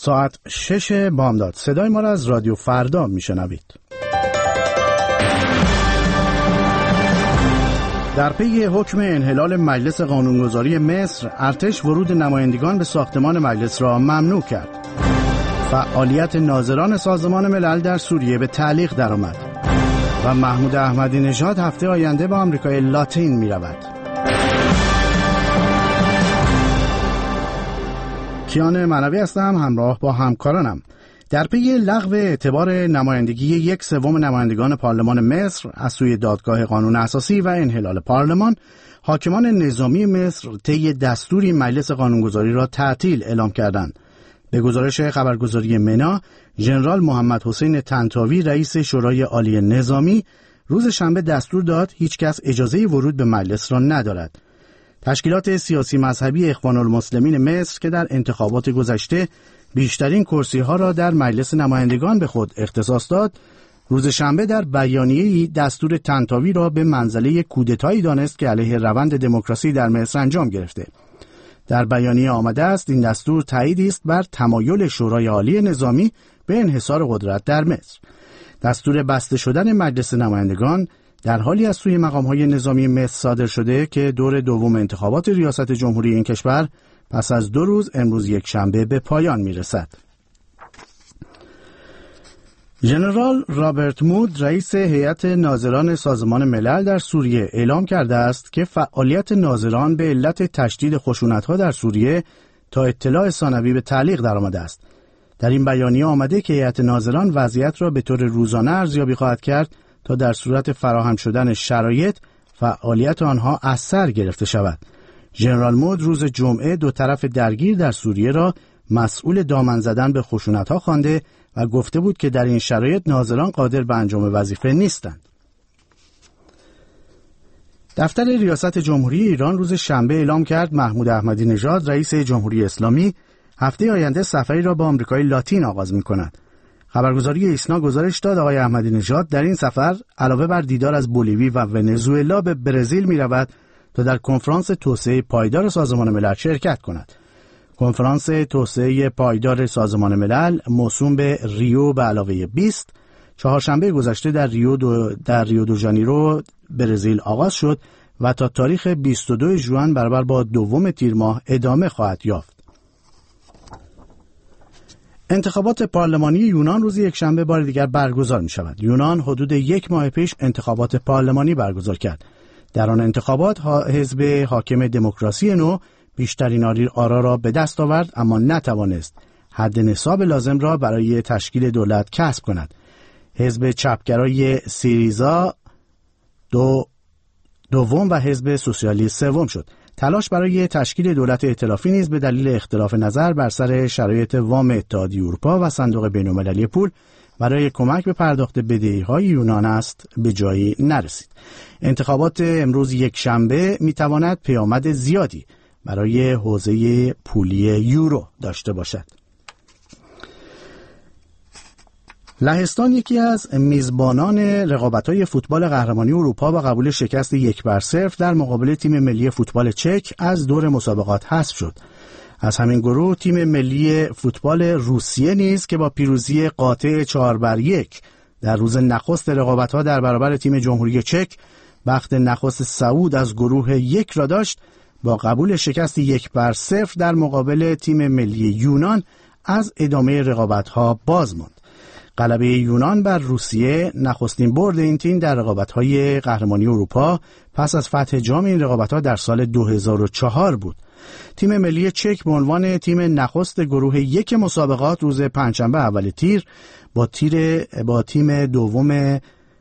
ساعت 6 بامداد. صدای ما را از رادیو فردا میشنوید. در پی حکم انحلال مجلس قانونگذاری مصر، ارتش ورود نمایندگان به ساختمان مجلس را ممنوع کرد. فعالیت ناظران سازمان ملل در سوریه به تعلیق درآمد و محمود احمدی نژاد هفته آینده به آمریکای لاتین می رود. کیان معنوی هستم، همراه با همکارانم. در پی لغو اعتبار نمایندگی 1/3 نمایندگان پارلمان مصر از سوی دادگاه قانون اساسی و انحلال پارلمان، حاکمان نظامی مصر طی دستوری مجلس قانونگذاری را تعطیل اعلام کردند. به گزارش خبرگزاری منا، ژنرال محمد حسین طنطاوی رئیس شورای عالی نظامی روز شنبه دستور داد هیچ کس اجازه ورود به مجلس را ندارد. تشکیلات سیاسی مذهبی اخوان المسلمین مصر که در انتخابات گذشته بیشترین کرسی‌ها را در مجلس نمایندگان به خود اختصاص داد، روز شنبه در بیانیه‌ای دستور طنطاوی را به منزله کودتایی دانست که علیه روند دموکراسی در مصر انجام گرفته. در بیانیه آمده است این دستور تاییدی است بر تمایل شورای عالی نظامی به انحصار قدرت در مصر. دستور بسته شدن مجلس نمایندگان در حالی از سوی مقام‌های نظامی مصر صادر شده که دور دوم انتخابات ریاست جمهوری این کشور پس از 2 روز امروز یک شنبه به پایان میرسد. ژنرال رابرت مود رئیس هیئت ناظران سازمان ملل در سوریه اعلام کرده است که فعالیت ناظران به علت تشدید خشونت‌ها در سوریه تا اطلاع ثانوی به تعلیق درآمده است. در این بیانیه آمده که هیئت ناظران وضعیت را به طور روزانه ارزیابی خواهد کرد تا در صورت فراهم شدن شرایط فعالیت آنها از سر گرفته شود. ژنرال مود روز جمعه 2 طرف درگیر در سوریه را مسئول دامن زدن به خشونت‌ها خوانده و گفته بود که در این شرایط ناظران قادر به انجام وظیفه نیستند. دفتر ریاست جمهوری ایران روز شنبه اعلام کرد محمود احمدی نژاد رئیس جمهوری اسلامی هفته آینده سفری را به آمریکای لاتین آغاز می‌کند. خبرگزاری ایسنا گزارش داد آقای احمدی نژاد در این سفر علاوه بر دیدار از بولیوی و ونزوئلا به برزیل می‌رود تا در کنفرانس توسعه پایدار سازمان ملل شرکت کند. کنفرانس توسعه پایدار سازمان ملل موسوم به ریو به علاوه 20 چهارشنبه گذشته در ریو دو ژانیرو برزیل آغاز شد و تا تاریخ 22 ژوئن برابر با 2 تیر ماه ادامه خواهد یافت. انتخابات پارلمانی یونان روز یکشنبه بار دیگر برگزار می شود. یونان حدود 1 ماه پیش انتخابات پارلمانی برگزار کرد. در آن انتخابات حزب حاکم دموکراسی نو بیشترین آرا را به دست آورد، اما نتوانست حد نصاب لازم را برای تشکیل دولت کسب کند. حزب چپگرای سیریزا دوم و حزب سوسیالیست سوم شد. تلاش برای تشکیل دولت ائتلافی نیز به دلیل اختلاف نظر بر سر شرایط وام اتحادیه اروپا و صندوق بین‌المللی پول برای کمک به پرداخت بدهی‌های یونان است به جایی نرسید. انتخابات امروز یک شنبه میتواند پیامد زیادی برای حوزه پولی یورو داشته باشد. لهستان یکی از میزبانان رقابت‌های فوتبال قهرمانی اروپا با قبول شکست 1-0 در مقابل تیم ملی فوتبال چک از دور مسابقات حذف شد. از همین گروه تیم ملی فوتبال روسیه نیز که با پیروزی قاطع 4-1 در روز نخست رقابت‌ها در برابر تیم جمهوری چک بخت نخست صعود از گروه 1 را داشت، با قبول شکست 1-0 در مقابل تیم ملی یونان از ادامه رقابت‌ها باز ماند. غلبه یونان بر روسیه نخستین برد این تیم در رقابت‌های قهرمانی اروپا پس از فتح جام این رقابت‌ها در سال 2004 بود. تیم ملی چک به عنوان تیم نخست گروه 1 مسابقات روز پنجشنبه اول تیر با تیم دوم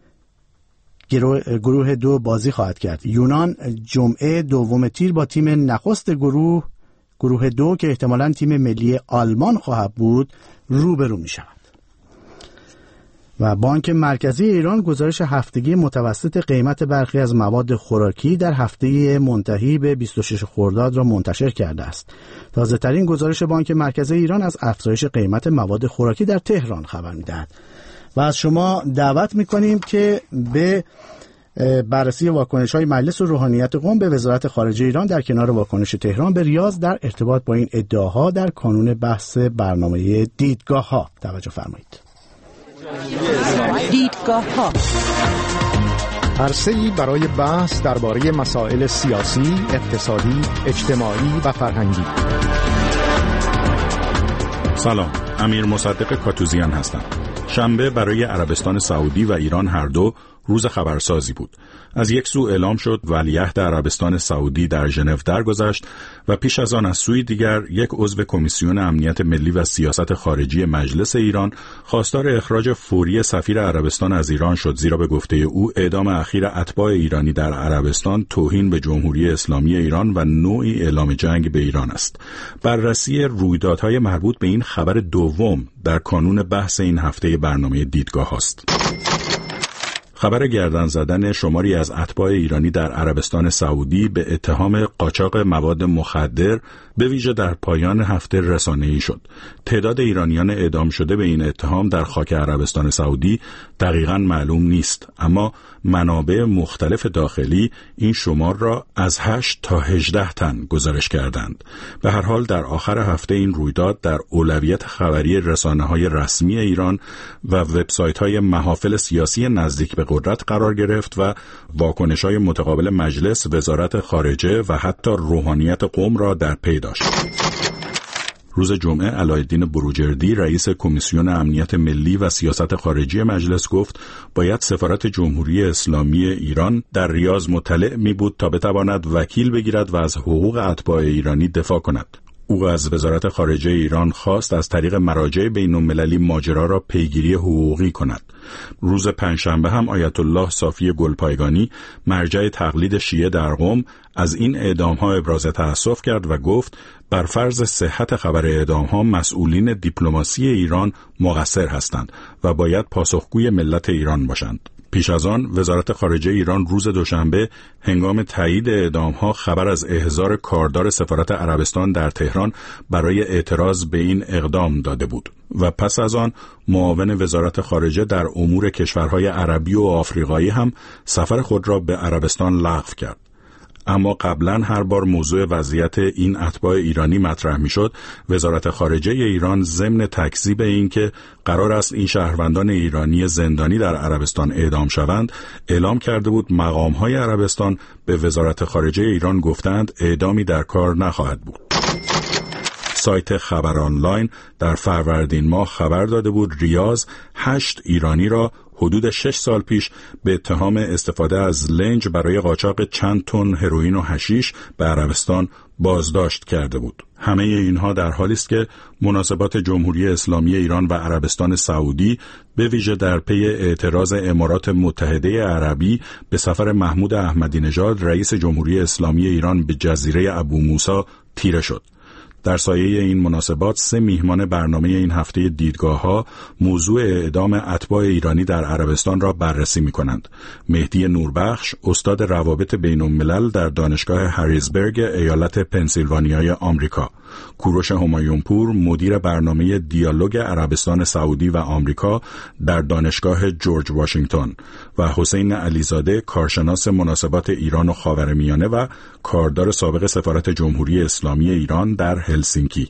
گروه 2 بازی خواهد کرد. یونان جمعه دوم تیر با تیم نخست گروه 2 که احتمالاً تیم ملی آلمان خواهد بود روبرو می شود. و بانک مرکزی ایران گزارش هفتگی متوسط قیمت برخی از مواد خوراکی در هفته منتهی به 26 خرداد را منتشر کرده است. تازه ترین گزارش بانک مرکزی ایران از افزایش قیمت مواد خوراکی در تهران خبر می‌دهد. و از شما دعوت می‌کنیم که به بررسی واکنش‌های مجلس و روحانیت قم به وزارت خارجه ایران در کنار واکنش تهران به ریاض در ارتباط با این ادعاها در کانون بحث برنامه دیدگاه‌ها. توجه فرمایید. دیدگاه‌ها عرصه‌ای برای بحث درباره مسائل سیاسی، اقتصادی، اجتماعی و فرهنگی. سلام، امیر مصدق کاتوزیان هستم. شنبه برای عربستان سعودی و ایران هر دو روز خبرسازی بود. از یک سو اعلام شد ولیعهد عربستان سعودی در ژنو درگذشت و پیش از آن از سوی دیگر یک عضو کمیسیون امنیت ملی و سیاست خارجی مجلس ایران خواستار اخراج فوری سفیر عربستان از ایران شد، زیرا به گفته او اعدام اخیر اتباع ایرانی در عربستان توهین به جمهوری اسلامی ایران و نوعی اعلام جنگ به ایران است. بررسی رویدادهای مربوط به این خبر دوم در کانون بحث این هفته برنامه دیدگاه است. خبر گردن زدن شماری از اتباع ایرانی در عربستان سعودی به اتهام قاچاق مواد مخدر به ویژه در پایان هفته رسانه‌ای شد. تعداد ایرانیان اعدام شده به این اتهام در خاک عربستان سعودی دقیقاً معلوم نیست، اما منابع مختلف داخلی این شمار را از 8 تا 18 تن گزارش کردند. به هر حال در آخر هفته این رویداد در اولویت خبری رسانه‌های رسمی ایران و وبسایت‌های محافل سیاسی نزدیک به قدرت قرار گرفت و واکنش‌های متقابل مجلس، وزارت خارجه و حتی روحانیت قم را در پی داشت. روز جمعه علایالدین بروجردی رئیس کمیسیون امنیت ملی و سیاست خارجی مجلس گفت باید سفارت جمهوری اسلامی ایران در ریاض مطلع می بود تا بتواند وکیل بگیرد و از حقوق اتباع ایرانی دفاع کند. او از وزارت خارجه ایران خواست از طریق مراجع بین‌المللی ماجرا را پیگیری حقوقی کند. روز پنجشنبه هم آیت الله صافی گلپایگانی مرجع تقلید شیعه در قم از این اعدام‌ها ابراز تأسف کرد و گفت بر فرض صحت خبر اعدام‌ها مسئولین دیپلماسی ایران مقصر هستند و باید پاسخگوی ملت ایران باشند. پیش از آن وزارت خارجه ایران روز دوشنبه هنگام تایید اعدام‌ها خبر از احضار کاردار سفارت عربستان در تهران برای اعتراض به این اقدام داده بود و پس از آن معاون وزارت خارجه در امور کشورهای عربی و آفریقایی هم سفر خود را به عربستان لغو کرد. اما قبلا هر بار موضوع وضعیت این اتباع ایرانی مطرح میشد، وزارت خارجه ایران ضمن تکذیب این که قرار است این شهروندان ایرانی زندانی در عربستان اعدام شوند، اعلام کرده بود مقام‌های عربستان به وزارت خارجه ایران گفتند اعدامی در کار نخواهد بود. سایت خبر آنلاین در فروردین ماه خبر داده بود ریاض 8 ایرانی را حدود 6 سال پیش به اتهام استفاده از لنج برای قاچاق چند تن هروئین و حشیش به عربستان بازداشت کرده بود. همه اینها در حالی است که مناسبات جمهوری اسلامی ایران و عربستان سعودی به ویژه در پی اعتراض امارات متحده عربی به سفر محمود احمدی نژاد رئیس جمهوری اسلامی ایران به جزیره ابو موسی تیره شد. در سایه این مناسبات 3 میهمان برنامه این هفته دیدگاه‌ها موضوع اعدام اتباع ایرانی در عربستان را بررسی می‌کنند. مهدی نوربخش، استاد روابط بین‌الملل در دانشگاه هریزبرگ ایالت پنسیلوانیای آمریکا، کوروش همایونپور، مدیر برنامه دیالوگ عربستان سعودی و آمریکا در دانشگاه جورج واشنگتن و حسین علیزاده، کارشناس مناسبات ایران و خاورمیانه و کاردار سابق سفارت جمهوری اسلامی ایران در هلسینکی.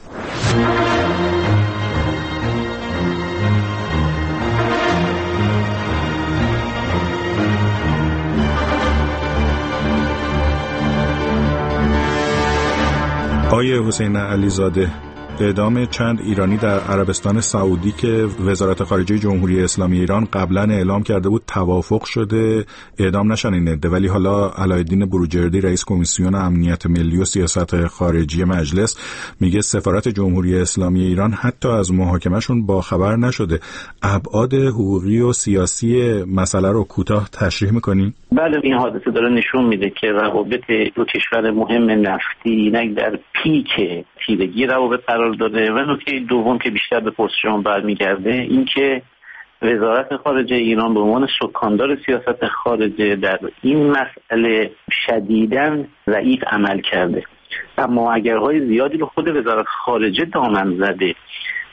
آقای حسین علیزاده، اعدام چند ایرانی در عربستان سعودی که وزارت خارجه جمهوری اسلامی ایران قبلا اعلام کرده بود توافق شده اعدام نشن این عده، ولی حالا علایالدین بروجردی رئیس کمیسیون امنیت ملی و سیاست خارجی مجلس میگه سفارت جمهوری اسلامی ایران حتی از محاکمهشون با خبر نشده. ابعاد حقوقی و سیاسی مسئله رو کوتاه تشریح میکنی؟ بله، این حادثه داره نشون میده که روابط دو کشور مهم نفتی نه در پیک تیرگی روابط قرار داره و نکته دوم که بیشتر به پرس شما برمیگرده این که وزارت خارجه ایران به عنوان سکاندار سیاست خارجه در این مسئله شدیداً ضعیف عمل کرده. اما اگرهای زیادی رو خود وزارت خارجه دامن زده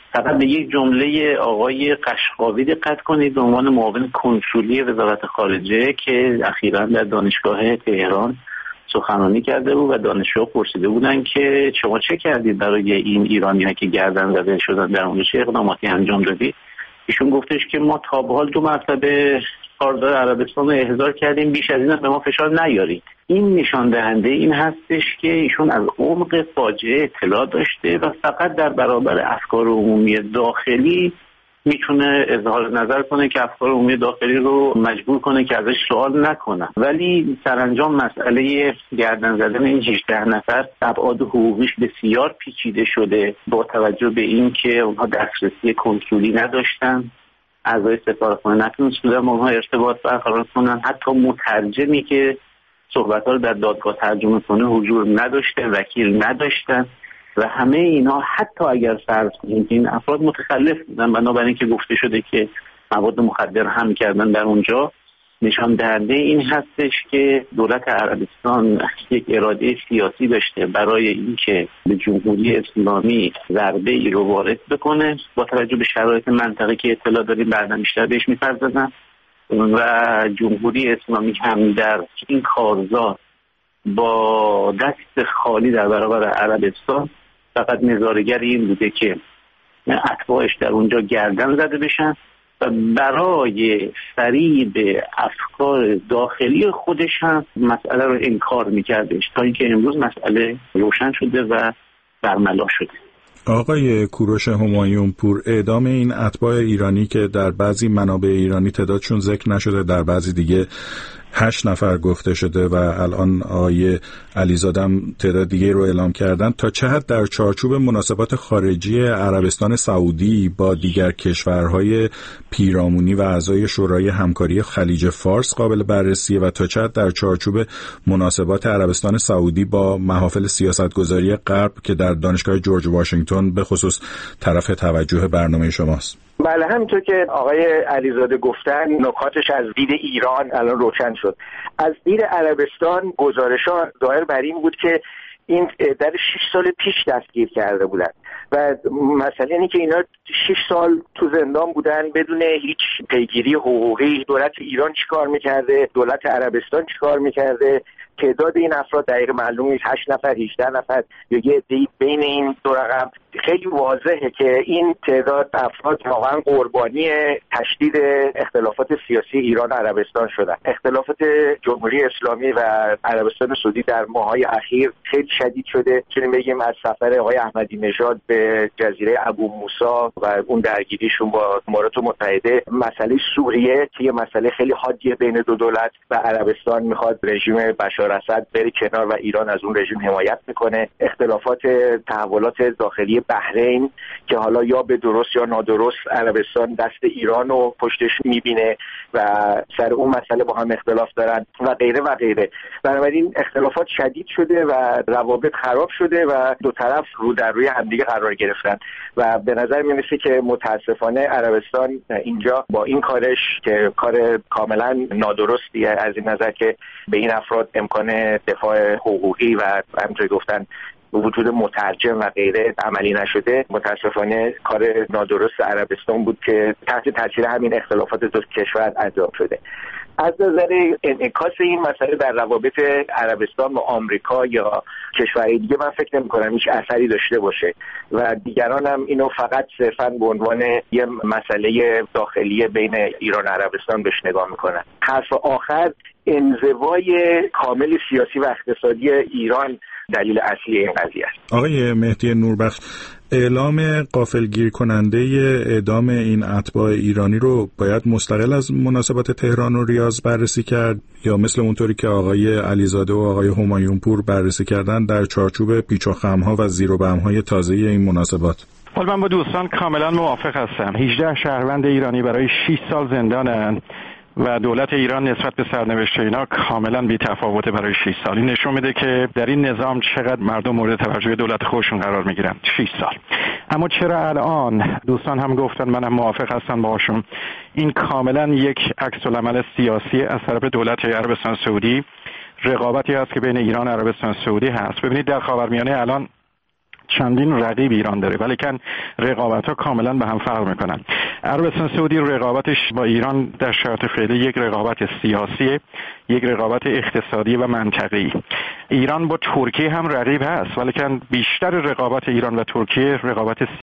فقط به یک جمله آقای قشقاوی دقت کنید به عنوان معاون کنسولی وزارت خارجه که اخیراً در دانشگاه تهران سخنرانی کرده بود و دانشجوها پرسیده بودن که شما چه کردید برای این ایرانی‌ها که گردن زده شدن، در اونجا چه اقداماتی انجام دادید؟ ایشون گفتش که ما تا به حال 2 مرتبه کاردار عربستان رو احضار کردیم، بیش از این به ما فشار نیارید. این نشان دهنده این هستش که ایشون از عمق فاجعه اطلاع داشته و فقط در برابر افکار عمومی داخلی میتونه اظهار نظر کنه که افکار عمومی داخلی رو مجبور کنه که ازش سوال نکنن. ولی سرانجام مسئله گردن زدن این 18 نفر ابعاد حقوقیش بسیار پیچیده شده با توجه به این که اونها دسترسی کنسولی نداشتن، اعضای سفارتخانه نتونستن با اونها ارتباط برقرار کنن، حتی مترجمی که صحبت‌ها رو در دادگاه ترجمه کنه حضور نداشته، وکیل نداشتن و همه اینا حتی اگر فرض کنیم این افراد متخلف بودن بنابراین که گفته شده که مواد مخدر هم کردن در اونجا، نشان دهنده این هستش که دولت عربستان یک اراده سیاسی داشته برای اینکه به جمهوری اسلامی ضربه ای رو وارد بکنه با توجه به شرایط منطقه که اطلاع داریم بعدا بیشتر بهش می‌پردازم و جمهوری اسلامی هم در این کارزار با دست خالی در برابر عربستان فقط نظاره‌گر این بوده که اتباعش در اونجا گردن زده بشن و برای فریب افکار داخلی خودش هم مسئله رو انکار میکردش تا اینکه امروز مسئله روشن شده و برملا شده. آقای کوروش همایون پور، اعدام این اتباع ایرانی که در بعضی منابع ایرانی تعدادشون ذکر نشده، در بعضی دیگه 8 نفر گفته شده و الان آقای علیزاده هم تعداد دیگه رو اعلام کردن، تا چه حد در چارچوب مناسبات خارجی عربستان سعودی با دیگر کشورهای پیرامونی و اعضای شورای همکاری خلیج فارس قابل بررسیه و تا چه حد در چارچوب مناسبات عربستان سعودی با محافل سیاستگذاری غرب که در دانشگاه جورج واشنگتن به خصوص طرف توجه برنامه شماست؟ بله، همینطور که آقای علیزاده گفتن نکاتش از دید ایران الان روشن شد. از دید عربستان گزارش‌ها ظاهر بر این بود که این در 6 سال پیش دستگیر کرده بودن و مسئله اینه که اینا 6 سال تو زندان بودن بدون هیچ پیگیری حقوقی. دولت ایران چیکار میکرده، دولت عربستان چیکار میکرده، تعداد این افراد دقیق معلوم نیست، 8 نفر 18 نفر یا یه عده‌ای بین این دو رقم. خیلی واضحه که این تعداد افراد واقعا قربانی تشدید اختلافات سیاسی ایران و عربستان شدن. اختلافات جمهوری اسلامی و عربستان سعودی در ماه‌های اخیر خیلی شدید شده. چون بگیم از سفر آقای احمدی نژاد به جزیره ابو موسی و اون درگیریشون با امارات متحده، مسئله سوریه که یه مسئله خیلی حادیه بین دو دولت و عربستان میخواد رژیم بشار اسد بره کنار و ایران از اون رژیم حمایت میکنه. اختلافات تحولات داخلی بحرین که حالا یا به درست یا نادرست عربستان دست ایران رو پشتش میبینه و سر اون مسئله با هم اختلاف دارن و غیره و غیره. بنابراین اختلافات شدید شده و روابط خراب شده و دو طرف رو در روی همدیگه قرار گرفتن و به نظر میرسه که متاسفانه عربستان اینجا با این کارش که کار کاملا نادرستیه از این نظر که به این افراد امکان دفاع حقوقی و همونطور گفتن وجود مترجم و غیره عملی نشده، متاسفانه کار نادرست عربستان بود که تحت تاثیر همین اختلافات دو کشور انجام شده. از نظر انعکاس این مسئله در روابط عربستان با آمریکا یا کشورهای دیگه من فکر نمی‌کنم هیچ اثری داشته باشه و دیگران هم اینو فقط صرفاً به عنوان یه مسئله داخلی بین ایران و عربستان بهش نگاه میکنن. حرف آخر، انزوای کامل سیاسی و اقتصادی ایران دلیل اصلی این قضیه است. آقای مهدی نوربخش، اعلام غافلگیر کننده اعدام این اتباع ایرانی رو باید مستقل از مناسبات تهران و ریاض بررسی کرد یا مثل اونطوری که آقای علیزاده و آقای همایون پور بررسی کردن در چارچوب پیچ و خم‌ها و زیر و بم‌های تازه این مناسبات؟ حالا من با دوستان کاملا موافق هستم. 18 شهروند ایرانی برای 6 سال زندانن و دولت ایران نسبت به سرنوشت اینا کاملا بی‌تفاوته برای 6 سال. این نشون میده که در این نظام چقدر مردم مورد توجه دولت خودشون قرار میگیرن. 6 سال. اما چرا الان دوستان هم گفتن، منم موافق هستم باهاشون، این کاملا یک عکس‌العمل سیاسی از طرف دولت عربستان سعودی، رقابتی هست که بین ایران و عربستان سعودی هست. ببینید در خاورمیانه الان چندین رقیب ایران داره، ولی کن رقابت‌ها کاملا به هم فرق میکنن. عربستان سعودی رقابتش با ایران در شرایط فعلی یک رقابت سیاسی، یک رقابت اقتصادی و منطقه‌ای. ایران با ترکیه هم رقیب هست، ولی کن بیشتر رقابت ایران و ترکیه رقابت